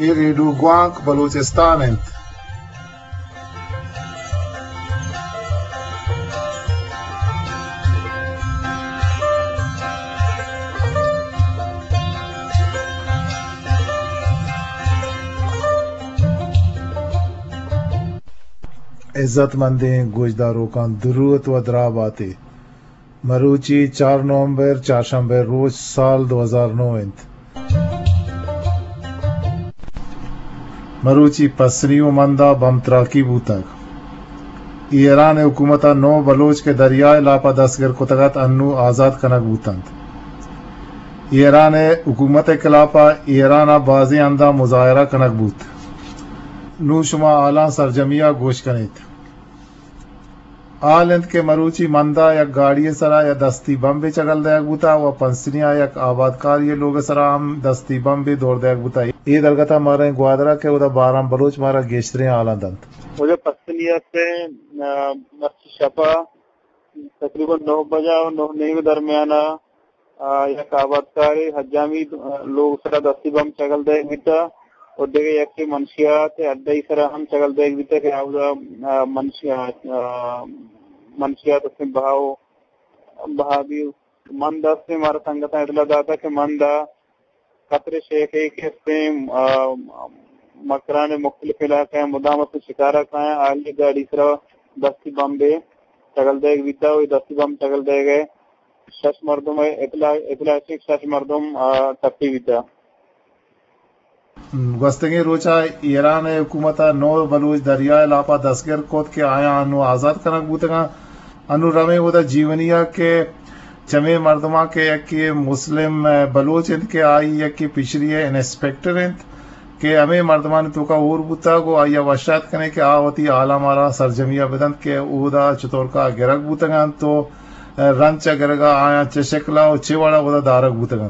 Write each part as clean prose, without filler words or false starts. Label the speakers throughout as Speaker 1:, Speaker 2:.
Speaker 1: Redo گوانک Balochistan انت عزت مندیں گوجداروں کا درود و دراب آتے مروچی 4 نومبر چہارشنبے روز سال 2009 انت مروچی پسریوں مندہ بم تراکی بوتگ ایران حکومتہ 9 بلوچ کے دریائے لاپا دستگر کتگت انو آزاد کنک بوتند ایران حکومت کلاپا ایران بازی اندہ مظاہرہ کنک بوت نو شما آلان سرجمیہ گوش کنیت آلند کے مروچی مندہ یک گاڑی سرا یا دستی بم بھی چگل دیگ بوتا و پنسنیا یک آبادکار یہ لوگ سرا ہم دستی بم بھی دور دیگ بوتا یہ دلگتا مارے گوادرہ کے ادا 12 بلوچ مارا گیشترین آلند انت
Speaker 2: مجھے پنسنیا سے شپا تقریباً 9 بجا و 9 درمیانہ یک آبادکاری حجامی لوگ سرا دستی بم چگل دیگ بوتا اور دیکھے یک منشیات اڈائی سرا ہم چگل دیکھ بیتا کہ منشیات اس میں بہا بھی مندہ سے ہمارا سنگتا اطلاع داتا کہ مندہ خطر شیخ ہے کہ اس میں مکران مختلف علاقے ہیں مدامت سے شکارہ کھائیں آلی گاڑی سرا دستی بم بے چگل دیکھ بیتا ہوئی دستی بم چگل دے گئے 6 مردم اطلاع سے 6 مردم ٹپی بیتا
Speaker 1: گستگی روچا ایران حکومتہ 9 بلوچ دریائے لاپا دستگر کوت کے آیا انو آزاد کنک بوتگا انو رمے ہوتا جیونیا کے چمے مردمہ کے یکی مسلم بلوچ انت کے آئی یکی پچھلی ہے انسپیکٹر انت کہ ہمیں مردمان تو کا اور بوتا گو آیا وشات کنے کہ آوتی آلہ مارا سرجمیہ بدند کے اودا چطور کا گرگ بوتگا تو رنچ گرگا آیا چشکلا و چیوڑا اودا دارک بوتگا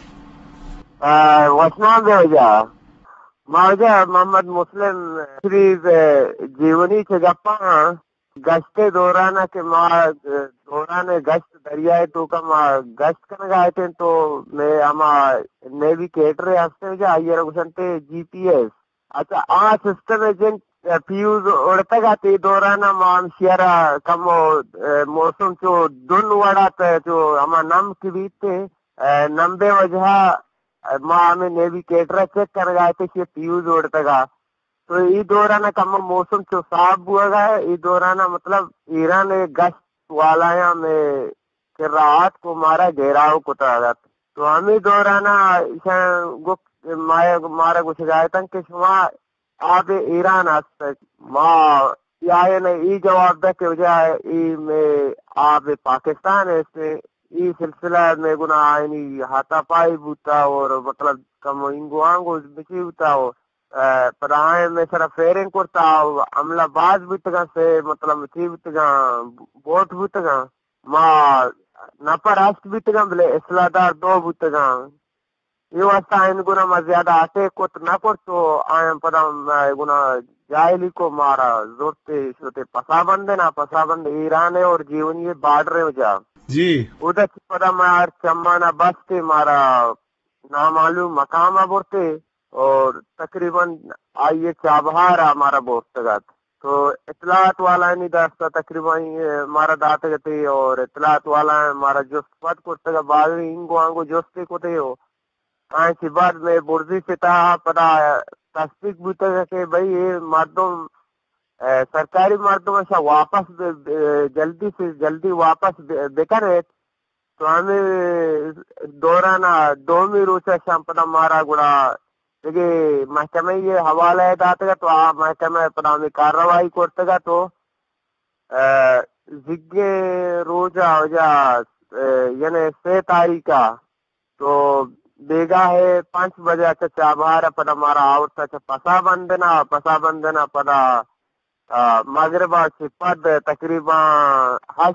Speaker 3: وسنان دے جا مارجا محمد مسلم شریف جیونی سے گپا گشتے دورانہ کے دوران گشت دریائے تو کا گشت کرنے گئے تھے تو میں اما نیویگیٹر ہستے جا آئیے رکھتے جی پی ایس اچھا سسٹم ہے جن فیوز اڑتا گا تی دورانہ مان شیرہ کم موسم چو دن وڑا جو اما نم کی بیتے نمبے وجہ ماں ہمیں نیویگیٹر چیک کر گئے تھے کہ فیوز اڑتا گا تو یہ دورانہ کم موسم چو صاف ہوا گا یہ دورانہ مطلب ایران گشت والا میں راحت کو مارا گھیراؤ کتا گا تو ہمیں دورانہ مارا کچھ گئے تھا کہ شما آپ ایران ہستے ماں یہ ای جواب دا کہ وجہ میں آپ پاکستان ہے اس میں یہ سلسلہ میں گنا آئینی ہاتھا پائی بوتا اور مطلب کم انگو آنگو بچی بوتا ہو پر آئین میں سرا فیرنگ کرتا ہو عملہ باز بوتگا سے مطلب چی بوتگا بوٹ بوتگا ماں نپر ہست بوتگا بلے اصلاح دار 2 بوتگا یہ واسطہ آئین گنا ما زیادہ آتے کت نہ کر تو آئین پدا گنا جائلی کو مارا زورتے شروع پسابند ایران ہے اور جیونی بارڈر ہو جا
Speaker 1: جی
Speaker 3: ادھر پدا مار چمانا بس کے مارا نامعلوم مقام بورتے اور تقریباً آئیے چابہار ہمارا بورتگات تو اطلاعات والا نہیں داستا تقریباً مارا دات گتے اور اطلاعات والا ہمارا جست پت کرتگا بعض انگو آنگو جستے کوتے ہو آئیں سی بعد میں برزی سے تا پدا تصدیق بوتگا کہ بھئی یہ مردم سرکاری مردم ایسا واپس جلدی سے جلدی واپس بکنے تو ہمیں دورانہ 2 روچہ شام پدا مارا گڑا دیکھے محکمہ یہ حوالہ داتا گا تو محکمہ پدا ہمیں کارروائی کرتا گا تو زگے روزہ ہو جا یعنی 6 تاریخ تو بیگا ہے 5 بجے اچھا چابہارا پدا مارا آورتا اچھا پسا بندنا پدا مغربہ سپد تقریباً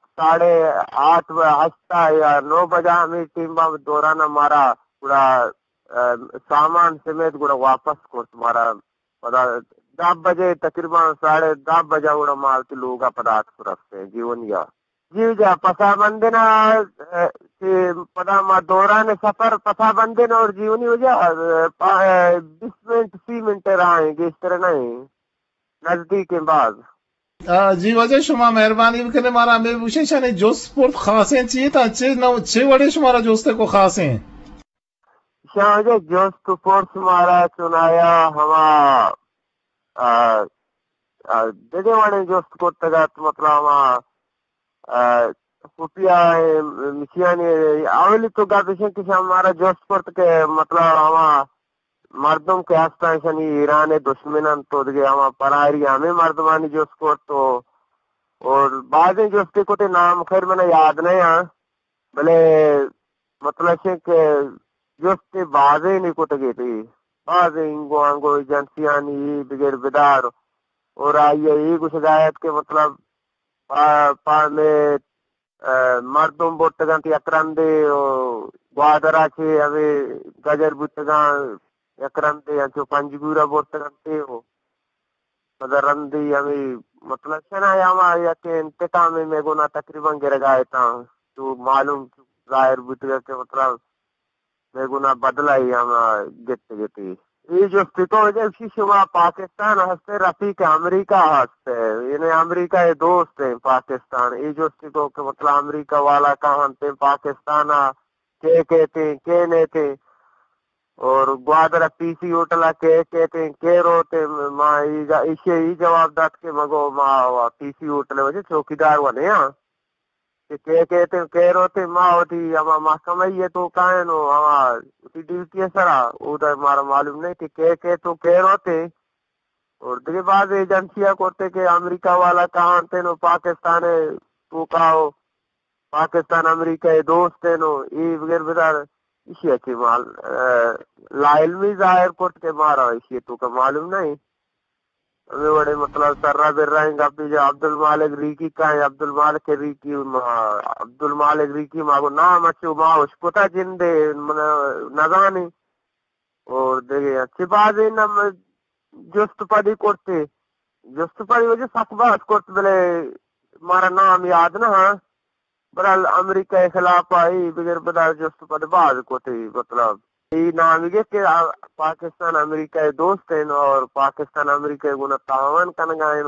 Speaker 3: 8:30 یا 9 بجا ہمیں ٹیم با دوران ہمارا پورا سامان سمیت گوڑا واپس کو تمہارا پدا 10 بجے تقریباً 10:30 بجا گوڑا مارتی لوگا پدا آت رکھتے ہیں جیونیا جی جا پسا بندنا کہ پدا ما دوران سفر پتہ بندن اور جیونی وجہ 20 منٹ 30 منٹ رہیں گے، اس طرح نہیں نزدیک کے بعد
Speaker 1: جی وجہ شما مہربانی بکنے مارا ہمیں پوچھے شانے جوست پورت خاص ہیں چیئے تھا چھ وڑے شمارا جوستے کو خاص ہیں
Speaker 3: شاہ جوست پورت مارا چنایا ہما دیدے وانے جوست کو تگت مطلب ہما پوپیا مچیانی اولی تو گادشن کسی ہمارا جوست پورت کے مطلب ہما مردم کے ہستان شنی ایران دشمنان تو دگے ہما پراری ہمیں مردمانی جوست پورت تو اور بعضیں جوستے کو تے نام خیر میں یاد نہیں ہاں بلے مطلب ہے کہ جوستے بعضیں نہیں کو تگے تھی بعضیں انگو آنگو ایجنسیانی بغیر بدار اور آئیے یہ کچھ ہدایت کے مطلب میں مردم بوتگان تی اکرندے گوادرا چھے ہمیں گجر بوتگان اکرندے یا چو پنجگورا بوتگان تے ہو مدرندی ہمیں مطلب شنا یا کہ انتقام میں گونا تقریباً گرگائے تھا تو معلوم ظاہر بوتگا کہ مطلب میں گونا بدلا ہی ہمیں گتی یہ جو فتو ہے اسی شما پاکستان ہستے رفیق امریکہ ہستے انہیں امریکہ یہ دوست ہیں پاکستان یہ جو فتو کہ مطلب امریکہ والا کہاں تھے پاکستان کے کہتے ہیں کے نہیں تھے اور گوادر پی سی ہوٹلا کے کہتے ہیں کے روتے ماں اسے ہی جواب دات کے مگو ماں پی سی ہوٹل وجہ چوکیدار والے ہاں کہ کہتے ہیں کہ روتے ماں ہوتی ہما محکمہ یہ تو کائن ہو ہما اسی ڈیوٹی ہے سرا ادھر ہمارا معلوم نہیں کہ تو کہ روتے اور دیکھے بعض ایجنسیاں کرتے کہ امریکہ والا کہاں تے نو پاکستان تو کہو پاکستان امریکہ دوست ہے نو یہ بغیر بدار اسی اچھی مال لائلمی ظاہر کرتے کے مارا اسی تو کا معلوم نہیں ہمیں بڑے مطلب سرہ بر رہیں گا جو عبد المالک ریکی کا ہے عبد المالک ریکی عبد المالک ریکی ماں نام اچھو ماں اس پتا جندے نظانی اور دیکھے اچھی بات ہے نا جست پڑی کرتے جست پڑی وجہ سخ بات کرتے بلے ہمارا نام یاد نہ ہاں برال امریکہ کے خلاف آئی بغیر بدا جست پڑ باز کرتے مطلب یہ نام یہ کہ پاکستان امریکہ دوست ہیں اور پاکستان امریکہ گنا تعاون کنگائیں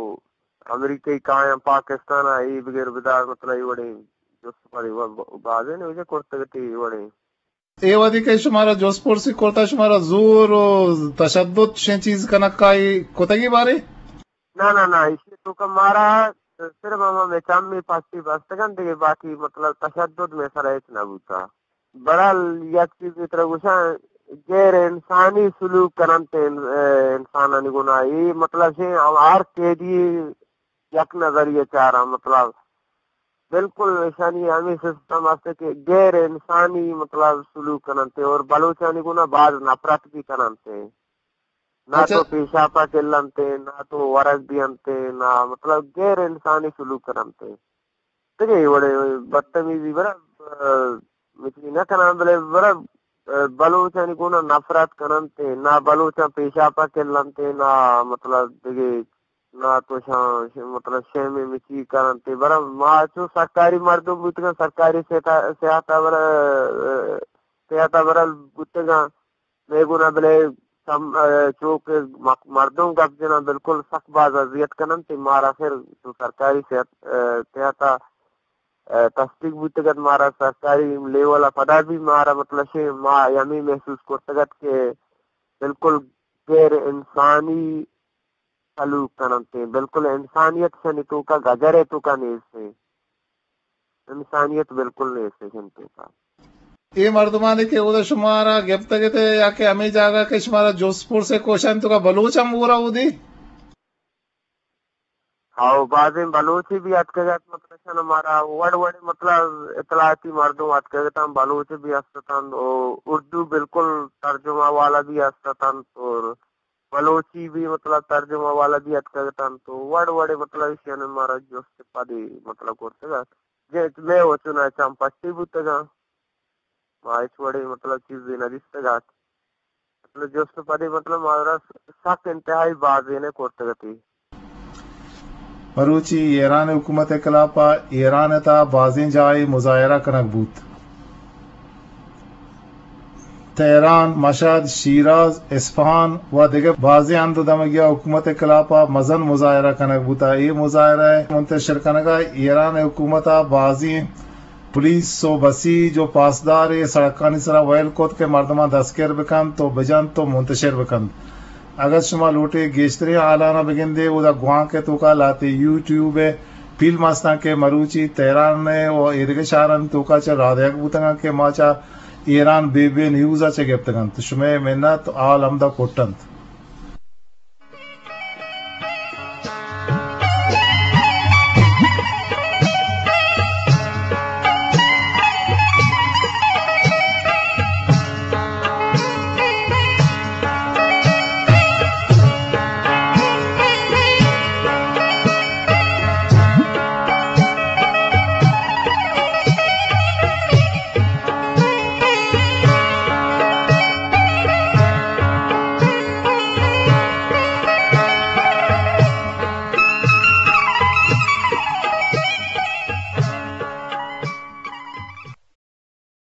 Speaker 3: امریکہ کائیں پاکستان آئی بغیر بدا مطلب یہ بڑے جست پڑی باز ہیں وجہ کرتے تھی بڑے
Speaker 1: اے ودی کہ شمارا جوسپور سے کوتا شمارا زور و تشدد شن چیز کنکائی کوتگی بارے
Speaker 3: نہ اسی تو کا مارا صرف ہم میں چامی پاستی بستگن دیگے باقی مطلب تشدد میں سر اتنا بوتا برال یک چیز کی طرح گوشا غیر انسانی سلوک کرنتے انسانانی گناہی مطلب سے ہر قیدی یک نظریہ چاہ رہا مطلب بالکل ایسانی ہمیں سسٹم واسطے کہ غیر انسانی مطلب سلوک کرنتے اور بلوچانی گنا بعض نفرت بھی کرنتے نہ تو پیشاپا چلنتے نہ تو ورق بھی انتے نہ مطلب غیر انسانی سلوک کرنتے تو بڑے بدتمیزی بڑا مچلی نہ کرنا بلے بڑا بلوچانی گنا نفرت کرنتے نہ بلوچا پیشاپا چلنتے نہ مطلب دیکھے نہ تو مطلب شیمی مچی کرنتے برا ماں چو سرکاری مردم بوتگا سرکاری سیاحتا برا بوتگا میں گنا بلے چوک مردم گپ جنا بالکل سخت باز اذیت کننتے مارا پھر تو سرکاری سیاحتا تصدیق بوتگت مارا سرکاری لیولا پدا بھی مارا مطلب شے ماں یمی محسوس کرتگت کہ بالکل غیر انسانی سلوک کرنتے بالکل انسانیت سے نہیں تو کا گجر ہے تو کا نہیں سے انسانیت بالکل نہیں سے تو کا
Speaker 1: یہ مردمانے کے ادھر شمارا گپتگے تھے یا کہ ہمیں جاگا کہ شمارا جوسپور سے کوشن تو کا بلوچ ہم گورا ہو دی
Speaker 3: ہاں بعضیں بلوچی بھی اتکگت مطلب ہمارا وڑ مطلب اطلاعاتی مردوں اتکگت ہم بلوچی بھی استتان اردو بالکل ترجمہ والا بھی استتان اور بلوچی بھی مطلب ترجمہ والا بھی اتکگتان تو وڑ مطلب اس یعنی ہمارا جو پادی مطلب کرتے گا جیت میں ہو چنا چم پٹی بوتے گا مائش وڑی مطلب چیز بھی نجستے گا مطلب جو پادی مطلب ہمارا سخت انتہائی بازی نے کرتے گا
Speaker 1: مروچی ایران حکومت خلافا ایران تا بازیں جائے مظاہرہ کنک بوت تهران، مشهد، شیراز، اصفهان و دیگه بعضی اندودمگی حکومت کلاپا مزن مظاهره کنگ بوتا. یہ مظاہرہ منتشر کنگا ایران حکومت بعضی پولیس و بسی جو پاسدار سڑکانی سرا ویل کوت کے مردمان دستگیر بکن تو بجن تو منتشر بکن. اگر شما لوٹے گیشتری آلانہ بگندے او دا گوان کے تو کا لاتے یوٹیوب پیل ماستا کے مروچی تہران نے و ایرگ شارن تو کا چا رادیک بوتنگا کے ماچا ایران بے نیوزا چا گپتگن تو شما منت آل امدہ کوٹنت.